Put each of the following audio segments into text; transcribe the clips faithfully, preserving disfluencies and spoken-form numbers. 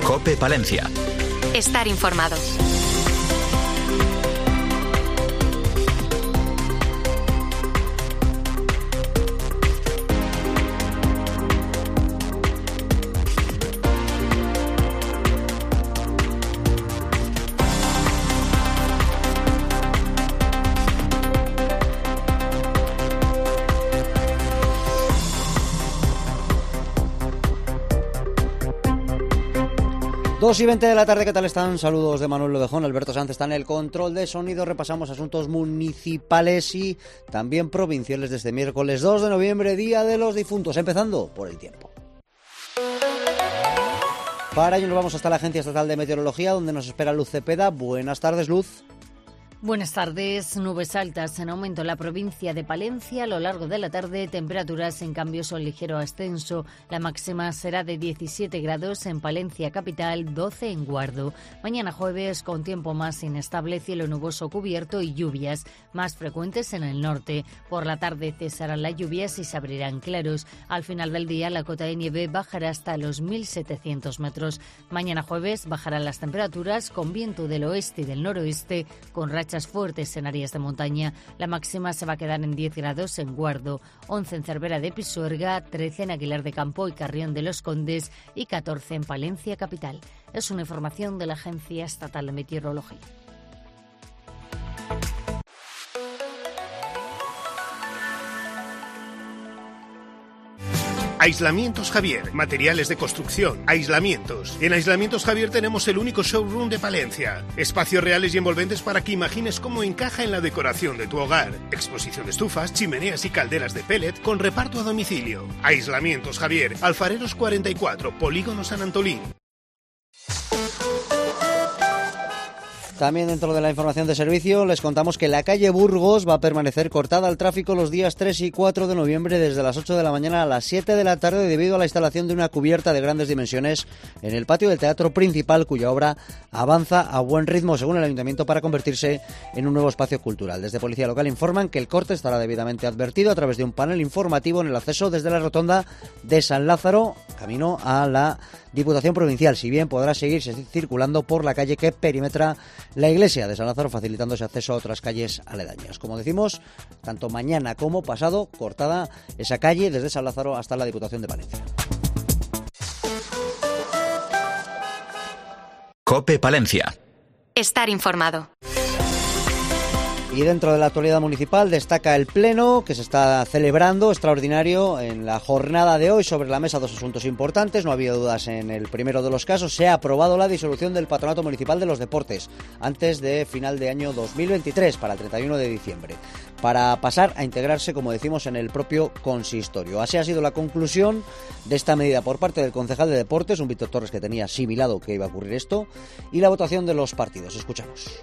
COPE Palencia. Estar informado. dos y veinte de la tarde, ¿qué tal están? Saludos de Manuel Lodejón, Alberto Sánchez está en el control de sonido. Repasamos asuntos municipales y también provinciales de este miércoles dos de noviembre, Día de los Difuntos, empezando por el tiempo. Para ello nos vamos hasta la Agencia Estatal de Meteorología, donde nos espera Luz Cepeda. Buenas tardes, Luz. Buenas tardes. Nubes altas en aumento en la provincia de Palencia. A lo largo de la tarde, temperaturas en cambio son ligero ascenso. La máxima será de diecisiete grados en Palencia capital, doce en Guardo. Mañana jueves, con tiempo más inestable, cielo nuboso cubierto y lluvias, más frecuentes en el norte. Por la tarde cesarán las lluvias y se abrirán claros. Al final del día, la cota de nieve bajará hasta los mil setecientos metros. Mañana jueves bajarán las temperaturas con viento del oeste y del noroeste, con rachas fuertes en áreas de montaña. La máxima se va a quedar en diez grados en Guardo, once en Cervera de Pisuerga, trece en Aguilar de Campo y Carrión de los Condes y catorce en Palencia capital. Es una información de la Agencia Estatal de Meteorología. Aislamientos Javier, materiales de construcción, aislamientos. En Aislamientos Javier tenemos el único showroom de Palencia. Espacios reales y envolventes para que imagines cómo encaja en la decoración de tu hogar. Exposición de estufas, chimeneas y calderas de pellet con reparto a domicilio. Aislamientos Javier, Alfareros cuarenta y cuatro, Polígono San Antolín. También dentro de la información de servicio les contamos que la calle Burgos va a permanecer cortada al tráfico los días tres y cuatro de noviembre desde las ocho de la mañana a las siete de la tarde debido a la instalación de una cubierta de grandes dimensiones en el patio del Teatro Principal, cuya obra avanza a buen ritmo según el Ayuntamiento para convertirse en un nuevo espacio cultural. Desde Policía Local informan que el corte estará debidamente advertido a través de un panel informativo en el acceso desde la rotonda de San Lázaro camino a la Diputación Provincial, si bien podrá seguirse circulando por la calle que perimetra la iglesia de San Lázaro, facilitando ese acceso a otras calles aledañas. Como decimos, tanto mañana como pasado, cortada esa calle desde San Lázaro hasta la Diputación de Palencia. COPE Palencia. Estar informado. Y dentro de la actualidad municipal destaca el pleno que se está celebrando extraordinario en la jornada de hoy. Sobre la mesa dos asuntos importantes, no había dudas en el primero de los casos. Se ha aprobado la disolución del Patronato Municipal de los Deportes antes de final de año dos mil veintitrés, para el treinta y uno de diciembre, para pasar a integrarse, como decimos, en el propio consistorio. Así ha sido la conclusión de esta medida por parte del concejal de Deportes, un Víctor Torres que tenía asimilado que iba a ocurrir esto, y la votación de los partidos. Escuchamos.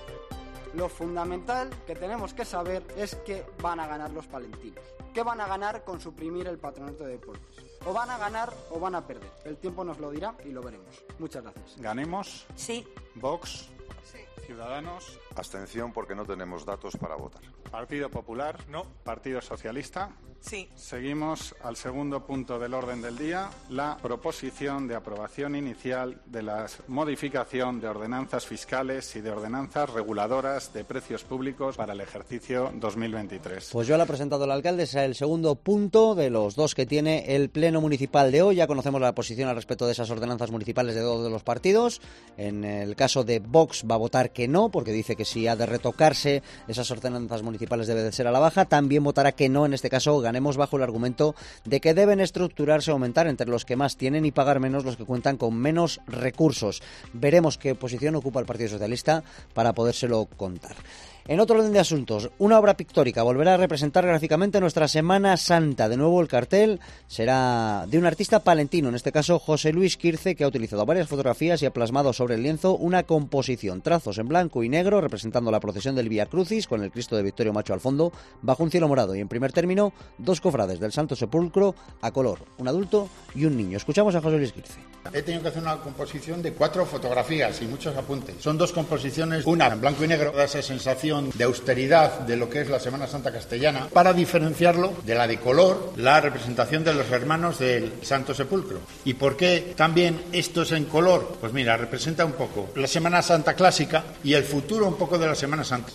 Lo fundamental que tenemos que saber es que van a ganar los palentinos. ¿Qué van a ganar con suprimir el Patronato de Deportes? O van a ganar o van a perder. El tiempo nos lo dirá y lo veremos. Muchas gracias. ¿Ganemos? Sí. ¿Vox? Sí. ¿Ciudadanos? Abstención porque no tenemos datos para votar. ¿Partido Popular? No. ¿Partido Socialista? Sí. Seguimos al segundo punto del orden del día, la proposición de aprobación inicial de la modificación de ordenanzas fiscales y de ordenanzas reguladoras de precios públicos para el ejercicio dos mil veintitrés. Pues ya lo ha presentado el alcalde, es el segundo punto de los dos que tiene el pleno municipal de hoy. Ya conocemos la posición al respecto de esas ordenanzas municipales de todos los partidos. En el caso de Vox va a votar que no, porque dice que si ha de retocarse esas ordenanzas municipales debe de ser a la baja. También votará que no, en este caso Ganemos, bajo el argumento de que deben estructurarse o aumentar entre los que más tienen y pagar menos los que cuentan con menos recursos. Veremos qué posición ocupa el Partido Socialista para podérselo contar. En otro orden de asuntos, una obra pictórica volverá a representar gráficamente nuestra Semana Santa. De nuevo el cartel será de un artista palentino, en este caso José Luis Quirce, que ha utilizado varias fotografías y ha plasmado sobre el lienzo una composición, trazos en blanco y negro representando la procesión del Vía Crucis con el Cristo de Victorio Macho al fondo, bajo un cielo morado, y en primer término dos cofrades del Santo Sepulcro a color, un adulto y un niño. Escuchamos a José Luis Quirce. He tenido que hacer una composición de cuatro fotografías y muchos apuntes. Son dos composiciones, una en blanco y negro, da esa sensación representación de austeridad de lo que es la Semana Santa castellana, para diferenciarlo de la de color, la representación de los hermanos del Santo Sepulcro. ¿Y por qué también esto es en color? Pues mira, representa un poco la Semana Santa clásica y el futuro un poco de la Semana Santa.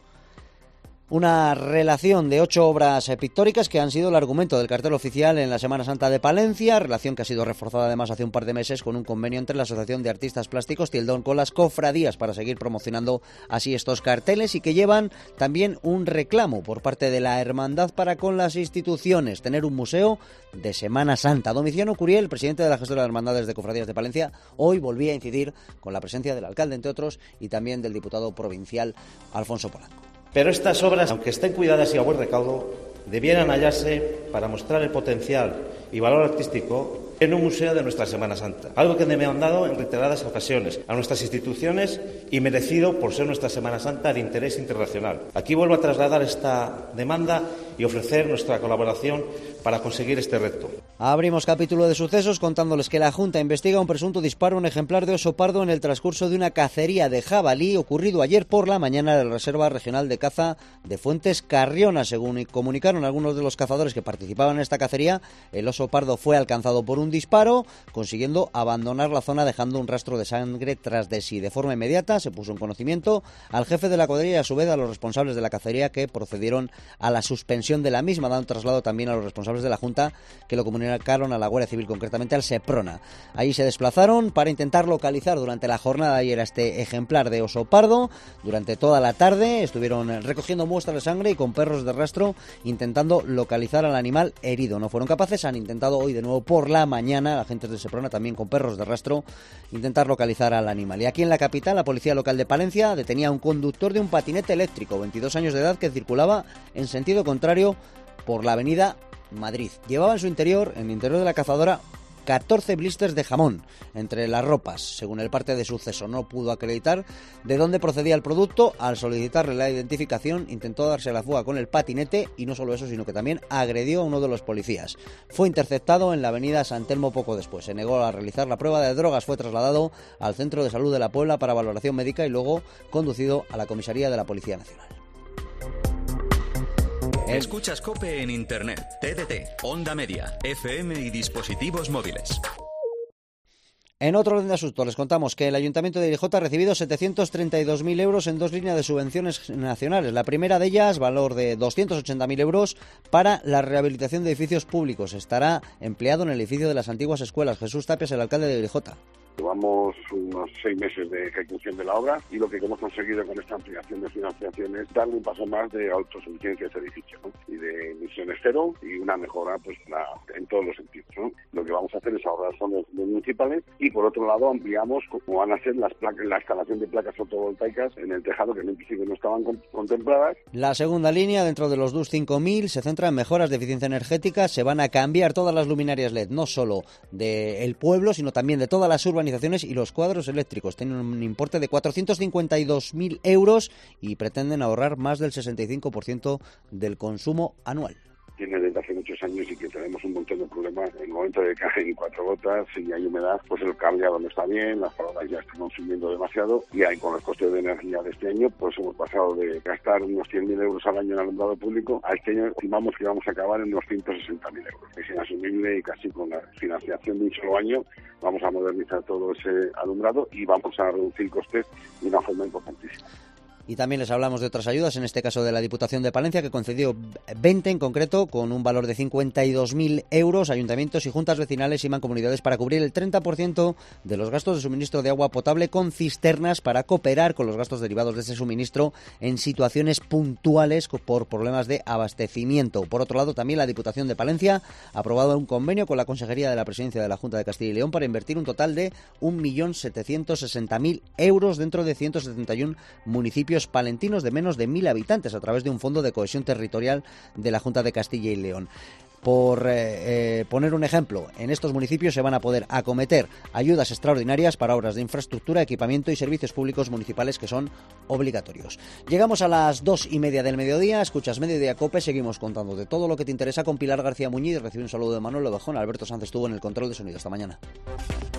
Una relación de ocho obras pictóricas que han sido el argumento del cartel oficial en la Semana Santa de Palencia, relación que ha sido reforzada además hace un par de meses con un convenio entre la Asociación de Artistas Plásticos Tildón con las cofradías para seguir promocionando así estos carteles, y que llevan también un reclamo por parte de la Hermandad para con las instituciones, tener un museo de Semana Santa. Domiciano Curiel, presidente de la gestora de Hermandades de Cofradías de Palencia, hoy volvía a incidir con la presencia del alcalde, entre otros, y también del diputado provincial Alfonso Polanco. Pero estas obras, aunque estén cuidadas y a buen recaudo, debieran hallarse para mostrar el potencial y valor artístico en un museo de nuestra Semana Santa. Algo que he demandado en reiteradas ocasiones a nuestras instituciones y merecido por ser nuestra Semana Santa de interés internacional. Aquí vuelvo a trasladar esta demanda y ofrecer nuestra colaboración para conseguir este reto. Abrimos capítulo de sucesos contándoles que la Junta investiga un presunto disparo a un ejemplar de oso pardo en el transcurso de una cacería de jabalí ocurrido ayer por la mañana en la Reserva Regional de Caza de Fuentes Carriona. Según comunicaron algunos de los cazadores que participaban en esta cacería, el oso pardo fue alcanzado por un disparo, consiguiendo abandonar la zona dejando un rastro de sangre tras de sí. De forma inmediata se puso en conocimiento al jefe de la cuadrilla y a su vez a los responsables de la cacería, que procedieron a la suspensión de la misma, dando traslado también a los responsables de la Junta, que lo comunicaron a la Guardia Civil, concretamente al Seprona. Ahí se desplazaron para intentar localizar durante la jornada ayer a este ejemplar de oso pardo. Durante toda la tarde estuvieron recogiendo muestras de sangre y con perros de rastro intentando localizar al animal herido. No fueron capaces, han intentado hoy de nuevo por la mañana, agentes de Seprona también con perros de rastro, intentar localizar al animal. Y aquí en la capital, la policía local de Palencia detenía a un conductor de un patinete eléctrico, veintidós años de edad, que circulaba en sentido contrario por la avenida Madrid. Llevaba en su interior, en el interior de la cazadora, catorce blisters de jamón entre las ropas. Según el parte de suceso, no pudo acreditar de dónde procedía el producto. Al solicitarle la identificación, intentó darse la fuga con el patinete y no solo eso, sino que también agredió a uno de los policías. Fue interceptado en la avenida San Telmo poco después. Se negó a realizar la prueba de drogas, fue trasladado al Centro de Salud de la Puebla para valoración médica y luego conducido a la comisaría de la Policía Nacional. Escuchas COPE en Internet, T D T, Onda Media, F M y dispositivos móviles. En otro orden de asuntos, les contamos que el Ayuntamiento de Grijota ha recibido setecientos treinta y dos mil euros en dos líneas de subvenciones nacionales. La primera de ellas, valor de doscientos ochenta mil euros, para la rehabilitación de edificios públicos. Estará empleado en el edificio de las antiguas escuelas. Jesús Tapia es el alcalde de Grijota. Llevamos unos seis meses de ejecución de la obra y lo que hemos conseguido con esta ampliación de financiación es darle un paso más de autosuficiencia a este edificio, ¿no? Y de emisiones cero y una mejora pues la, en todos los sentidos, ¿no? Lo que vamos a hacer es ahorrar fondos municipales y por otro lado ampliamos como van a ser las placas, la instalación de placas fotovoltaicas en el tejado que en un principio no estaban con, contempladas. La segunda línea, dentro de los D U S cinco mil, se centra en mejoras de eficiencia energética. Se van a cambiar todas las luminarias L E D, no solo del pueblo, sino también de todas las urbanizaciones, y los cuadros eléctricos. Tienen un importe de cuatrocientos cincuenta y dos mil euros y pretenden ahorrar más del sesenta y cinco por ciento del consumo anual. Tiene desde hace muchos años y que tenemos un montón de problemas. En el momento de que caen cuatro gotas, si hay humedad, pues el cableado no está bien, las farolas ya están consumiendo demasiado y ahí con los costes de energía de este año, pues hemos pasado de gastar unos cien mil euros al año en alumbrado público a este año estimamos que vamos a acabar en unos ciento sesenta mil euros. Es inasumible y casi con la financiación de un solo año vamos a modernizar todo ese alumbrado y vamos a reducir costes de una forma importantísima. Y también les hablamos de otras ayudas, en este caso de la Diputación de Palencia, que concedió veinte en concreto, con un valor de cincuenta y dos mil euros, ayuntamientos y juntas vecinales y mancomunidades para cubrir el treinta por ciento de los gastos de suministro de agua potable con cisternas, para cooperar con los gastos derivados de ese suministro en situaciones puntuales por problemas de abastecimiento. Por otro lado, también la Diputación de Palencia ha aprobado un convenio con la Consejería de la Presidencia de la Junta de Castilla y León para invertir un total de un millón setecientos sesenta mil euros dentro de ciento setenta y uno municipios palentinos de menos de mil habitantes a través de un fondo de cohesión territorial de la Junta de Castilla y León. Por eh, eh, poner un ejemplo, en estos municipios se van a poder acometer ayudas extraordinarias para obras de infraestructura, equipamiento y servicios públicos municipales que son obligatorios. Llegamos a las dos y media del mediodía, escuchas Mediodía COPE, seguimos contando de todo lo que te interesa con Pilar García Muñiz. Recibe un saludo de Manuel Ovejón, Alberto Sanz estuvo en el control de sonido. Hasta mañana.